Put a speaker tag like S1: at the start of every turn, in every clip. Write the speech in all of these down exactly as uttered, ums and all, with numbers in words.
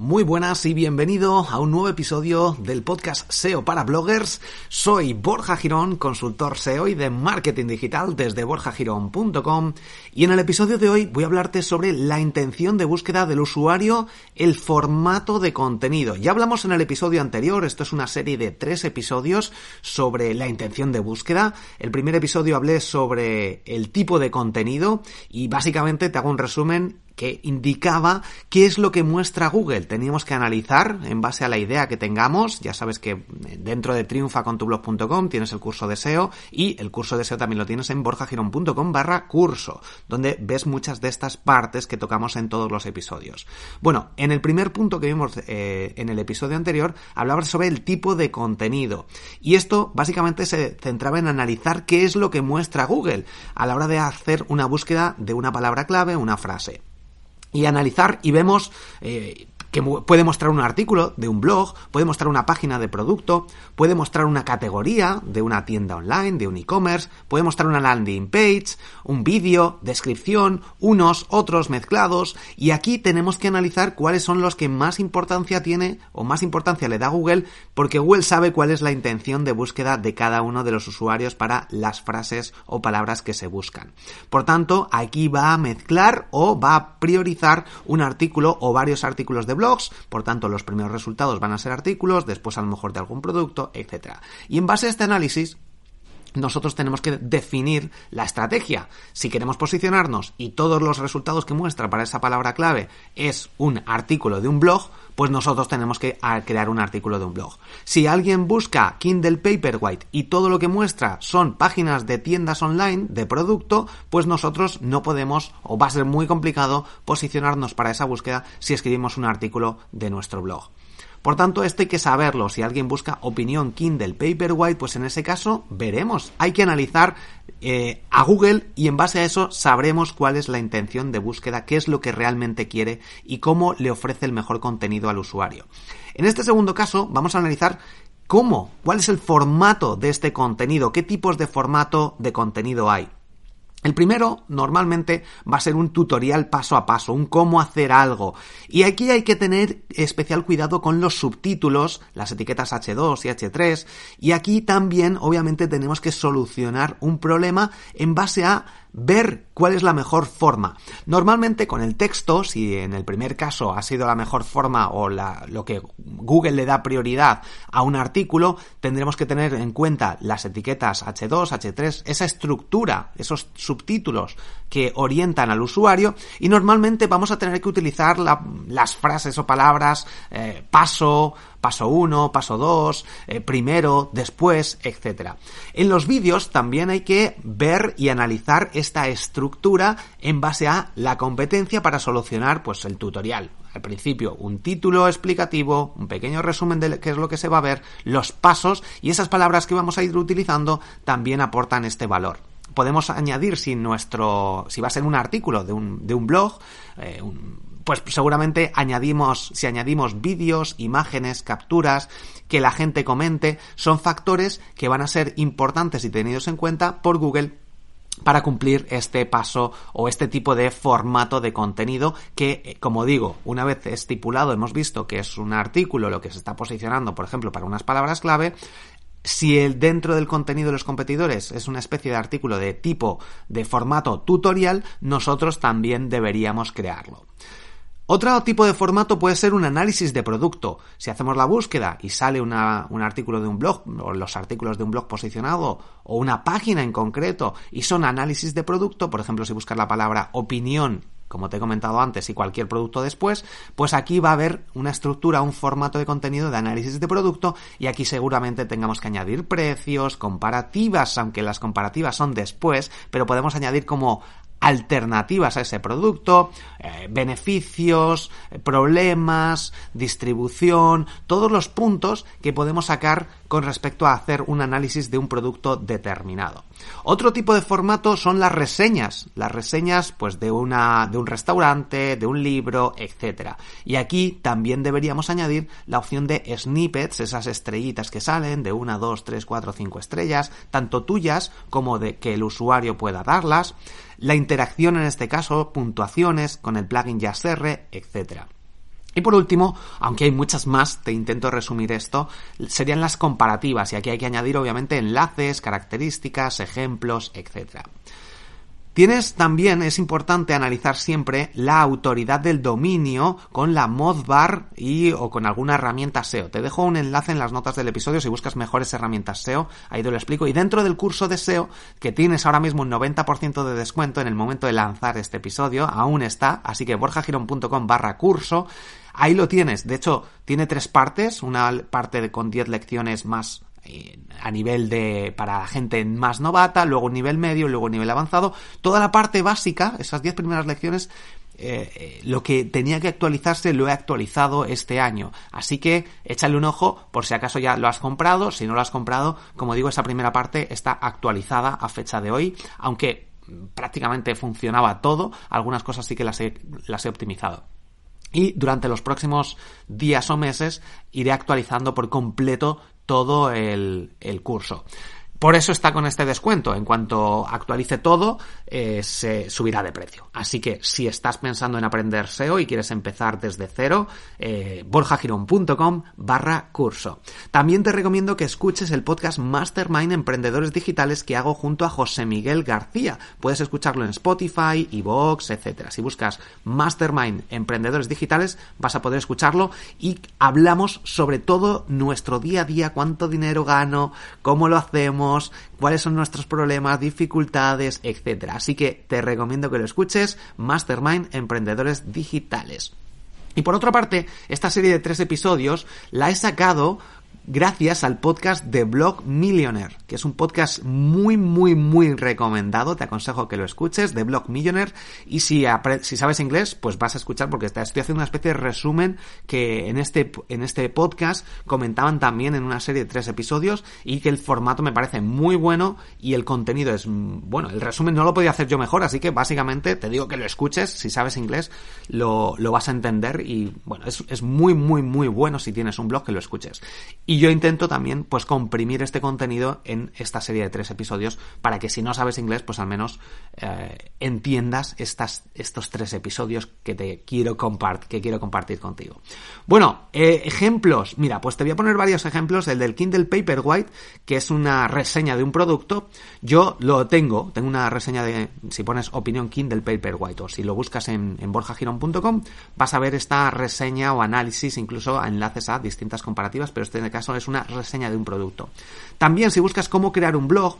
S1: Muy buenas y bienvenido a un nuevo episodio del podcast S E O para bloggers. Soy Borja Girón, consultor S E O y de marketing digital desde borja girón punto com, y en el episodio de hoy voy a hablarte sobre la intención de búsqueda del usuario, el formato de contenido. Ya hablamos en el episodio anterior, esto es una serie de tres episodios sobre la intención de búsqueda. El primer episodio hablé sobre el tipo de contenido y básicamente te hago un resumen que indicaba qué es lo que muestra Google. Teníamos que analizar en base a la idea que tengamos. Ya sabes que dentro de triunfa con tu blog punto com tienes el curso de S E O, y el curso de S E O también lo tienes en borja girón punto com barra curso, donde ves muchas de estas partes que tocamos en todos los episodios. Bueno, en el primer punto que vimos eh, en el episodio anterior, hablaba sobre el tipo de contenido, y esto básicamente se centraba en analizar qué es lo que muestra Google a la hora de hacer una búsqueda de una palabra clave, una frase. Y analizar, y vemos eh, que puede mostrar un artículo de un blog, puede mostrar una página de producto, puede mostrar una categoría de una tienda online, de un e-commerce, puede mostrar una landing page, un vídeo, descripción, unos, otros mezclados, y aquí tenemos que analizar cuáles son los que más importancia tiene o más importancia le da a Google, porque Google sabe cuál es la intención de búsqueda de cada uno de los usuarios para las frases o palabras que se buscan. Por tanto, aquí va a mezclar o va a priorizar un artículo o varios artículos de blog. Blogs, por tanto los primeros resultados van a ser artículos, después a lo mejor de algún producto, etcétera. Y en base a este análisis nosotros tenemos que definir la estrategia. Si queremos posicionarnos y todos los resultados que muestra para esa palabra clave es un artículo de un blog, pues nosotros tenemos que crear un artículo de un blog. Si alguien busca Kindle Paperwhite y todo lo que muestra son páginas de tiendas online de producto, pues nosotros no podemos, o va a ser muy complicado, posicionarnos para esa búsqueda si escribimos un artículo de nuestro blog. Por tanto, esto hay que saberlo. Si alguien busca opinión Kindle Paperwhite, pues en ese caso veremos. Hay que analizar eh, a Google, y en base a eso sabremos cuál es la intención de búsqueda, qué es lo que realmente quiere y cómo le ofrece el mejor contenido al usuario. En este segundo caso vamos a analizar cómo, cuál es el formato de este contenido, qué tipos de formato de contenido hay. El primero normalmente va a ser un tutorial paso a paso, un cómo hacer algo. Y aquí hay que tener especial cuidado con los subtítulos, las etiquetas hache dos y hache tres. Y aquí también, obviamente, tenemos que solucionar un problema en base a ver cuál es la mejor forma. Normalmente con el texto, si en el primer caso ha sido la mejor forma o la, lo que Google le da prioridad a un artículo, tendremos que tener en cuenta las etiquetas hache dos, hache tres, esa estructura, esos subtítulos que orientan al usuario, y normalmente vamos a tener que utilizar la, las frases o palabras eh, paso, paso uno, paso dos, eh, primero, después, etcétera. En los vídeos también hay que ver y analizar esta estructura en base a la competencia para solucionar pues el tutorial. Al principio un título explicativo, un pequeño resumen de qué es lo que se va a ver, los pasos, y esas palabras que vamos a ir utilizando también aportan este valor. Podemos añadir, si nuestro, si va a ser un artículo de un, de un blog, eh, un, pues seguramente añadimos, si añadimos vídeos, imágenes, capturas, que la gente comente, son factores que van a ser importantes y tenidos en cuenta por Google para cumplir este paso o este tipo de formato de contenido que, como digo, una vez estipulado, hemos visto que es un artículo lo que se está posicionando, por ejemplo, para unas palabras clave. Si el dentro del contenido de los competidores es una especie de artículo de tipo de formato tutorial, nosotros también deberíamos crearlo. Otro tipo de formato puede ser un análisis de producto. Si hacemos la búsqueda y sale una, un artículo de un blog, o los artículos de un blog posicionado, o una página en concreto, y son análisis de producto, por ejemplo, si buscas la palabra opinión, como te he comentado antes, y cualquier producto después, pues aquí va a haber una estructura, un formato de contenido de análisis de producto, y aquí seguramente tengamos que añadir precios, comparativas, aunque las comparativas son después, pero podemos añadir como alternativas a ese producto, eh, beneficios, eh, problemas, distribución, todos los puntos que podemos sacar con respecto a hacer un análisis de un producto determinado. Otro tipo de formato son las reseñas, las reseñas pues de una de un restaurante, de un libro, etcétera. Y aquí también deberíamos añadir la opción de snippets, esas estrellitas que salen de una, dos, tres, cuatro, cinco estrellas, tanto tuyas como de que el usuario pueda darlas, la interacción en este caso, puntuaciones con el plugin Yaserre, etcétera. Y por último, aunque hay muchas más, te intento resumir esto, serían las comparativas, y aquí hay que añadir obviamente enlaces, características, ejemplos, etcétera. Tienes también, es importante analizar siempre la autoridad del dominio con la Modbar y o con alguna herramienta S E O. Te dejo un enlace en las notas del episodio si buscas mejores herramientas S E O, ahí te lo explico. Y dentro del curso de S E O, que tienes ahora mismo un noventa por ciento de descuento en el momento de lanzar este episodio, aún está, así que borjagirón.com barra curso, ahí lo tienes. De hecho, tiene tres partes, una parte de, con diez lecciones más a nivel de para gente más novata, luego un nivel medio, luego un nivel avanzado. Toda la parte básica, esas diez primeras lecciones, eh, eh, lo que tenía que actualizarse lo he actualizado este año, así que échale un ojo por si acaso ya lo has comprado. Si no lo has comprado, como digo, esa primera parte está actualizada a fecha de hoy, aunque prácticamente funcionaba todo, algunas cosas sí que las he, las he optimizado. Y durante los próximos días o meses iré actualizando por completo todo el, el curso. Por eso está con este descuento. En cuanto actualice todo, eh, se subirá de precio. Así que si estás pensando en aprender S E O y quieres empezar desde cero, eh, borjagirón.com barra curso. También te recomiendo que escuches el podcast Mastermind Emprendedores Digitales que hago junto a José Miguel García. Puedes escucharlo en Spotify, iVoox, etcétera. Si buscas Mastermind Emprendedores Digitales, vas a poder escucharlo y hablamos sobre todo nuestro día a día, cuánto dinero gano, cómo lo hacemos, cuáles son nuestros problemas, dificultades, etcétera. Así que te recomiendo que lo escuches, Mastermind Emprendedores Digitales. Y por otra parte, esta serie de tres episodios la he sacado gracias al podcast The Blog Millionaire, que es un podcast muy, muy, muy recomendado. Te aconsejo que lo escuches, The Blog Millionaire. Y si, si sabes inglés, pues vas a escuchar, porque estoy haciendo una especie de resumen que en este, en este podcast comentaban también en una serie de tres episodios, y que el formato me parece muy bueno y el contenido es, bueno, el resumen no lo podía hacer yo mejor, así que básicamente te digo que lo escuches. Si sabes inglés, lo, lo vas a entender, y bueno, es, es muy, muy, muy bueno si tienes un blog que lo escuches. Y yo intento también, pues, comprimir este contenido en esta serie de tres episodios para que si no sabes inglés, pues al menos eh, entiendas estas, estos tres episodios que te quiero compart- que quiero compartir contigo. Bueno, eh, ejemplos. Mira, pues te voy a poner varios ejemplos. El del Kindle Paperwhite, que es una reseña de un producto. Yo lo tengo, tengo una reseña de, si pones opinión Kindle Paperwhite o si lo buscas en, en borjagirón punto com, vas a ver esta reseña o análisis, incluso enlaces a distintas comparativas, pero este en el caso es una reseña de un producto. También si buscas cómo crear un blog,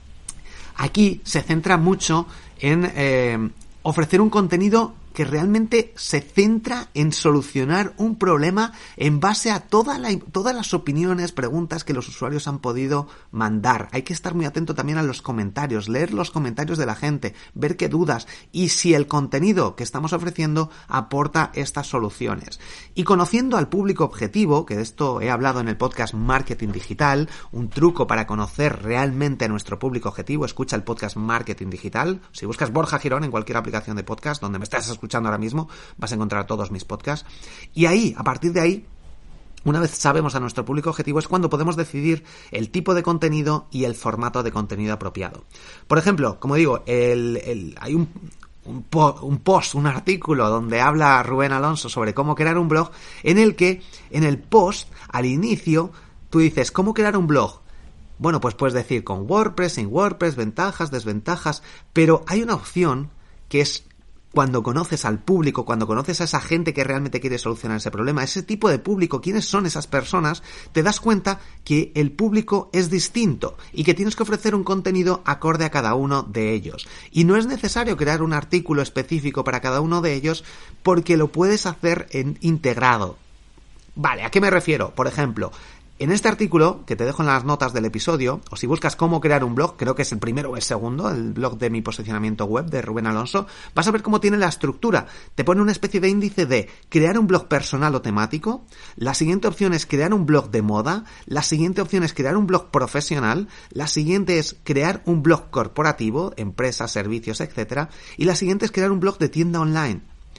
S1: aquí se centra mucho en eh, ofrecer un contenido que realmente se centra en solucionar un problema en base a toda la, todas las opiniones, preguntas que los usuarios han podido mandar. Hay que estar muy atento también a los comentarios, leer los comentarios de la gente, ver qué dudas y si el contenido que estamos ofreciendo aporta estas soluciones. Y conociendo al público objetivo, que de esto he hablado en el podcast Marketing Digital, un truco para conocer realmente a nuestro público objetivo, escucha el podcast Marketing Digital. Si buscas Borja Girón en cualquier aplicación de podcast donde me estás escuchando, escuchando ahora mismo, vas a encontrar todos mis podcasts. Y ahí, a partir de ahí, una vez sabemos a nuestro público objetivo, es cuando podemos decidir el tipo de contenido y el formato de contenido apropiado. Por ejemplo, como digo, el, el, hay un, un, po, un post, un artículo donde habla Rubén Alonso sobre cómo crear un blog, en el que, en el post, al inicio, tú dices, ¿cómo crear un blog? Bueno, pues puedes decir con WordPress, sin WordPress, ventajas, desventajas, pero hay una opción que es cuando conoces al público, cuando conoces a esa gente que realmente quiere solucionar ese problema, ese tipo de público, quiénes son esas personas, te das cuenta que el público es distinto y que tienes que ofrecer un contenido acorde a cada uno de ellos. Y no es necesario crear un artículo específico para cada uno de ellos, porque lo puedes hacer en integrado. Vale, ¿a qué me refiero? Por ejemplo, en este artículo, que te dejo en las notas del episodio, o si buscas cómo crear un blog, creo que es el primero o el segundo, el blog de mi posicionamiento web de Rubén Alonso, vas a ver cómo tiene la estructura. Te pone una especie de índice de crear un blog personal o temático, la siguiente opción es crear un blog de moda, la siguiente opción es crear un blog profesional, la siguiente es crear un blog corporativo, empresas, servicios, etcétera, y la siguiente es crear un blog de tienda online.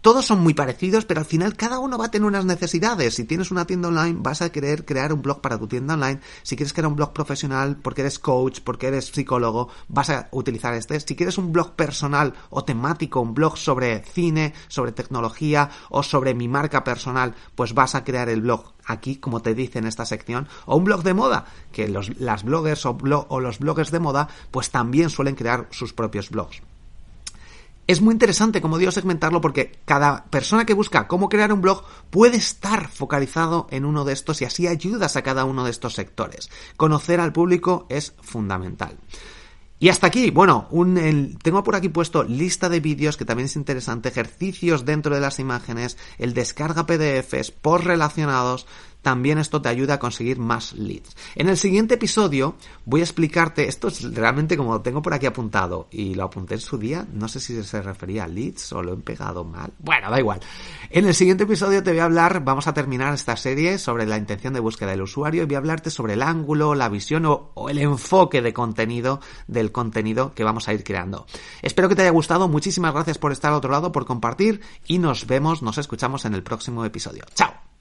S1: Todos son muy parecidos, pero al final cada uno va a tener unas necesidades. Si tienes una tienda online, vas a querer crear un blog para tu tienda online. Si quieres crear un blog profesional porque eres coach, porque eres psicólogo, vas a utilizar este. Si quieres un blog personal o temático, un blog sobre cine, sobre tecnología o sobre mi marca personal, pues vas a crear el blog aquí, como te dice en esta sección. O un blog de moda, que los, las bloggers o, blog, o los bloggers de moda, pues también suelen crear sus propios blogs. Es muy interesante, como digo, segmentarlo porque cada persona que busca cómo crear un blog puede estar focalizado en uno de estos y así ayudas a cada uno de estos sectores. Conocer al público es fundamental. Y hasta aquí, bueno, un, el, tengo por aquí puesto lista de vídeos que también es interesante, ejercicios dentro de las imágenes, el descarga P D Efes, post relacionados. También esto te ayuda a conseguir más leads. En el siguiente episodio voy a explicarte, esto es realmente como lo tengo por aquí apuntado y lo apunté en su día, no sé si se refería a leads o lo he pegado mal. Bueno, da igual. En el siguiente episodio te voy a hablar, vamos a terminar esta serie sobre la intención de búsqueda del usuario y voy a hablarte sobre el ángulo, la visión o, o el enfoque de contenido del contenido que vamos a ir creando. Espero que te haya gustado, muchísimas gracias por estar al otro lado, por compartir y nos vemos, nos escuchamos en el próximo episodio. ¡Chao!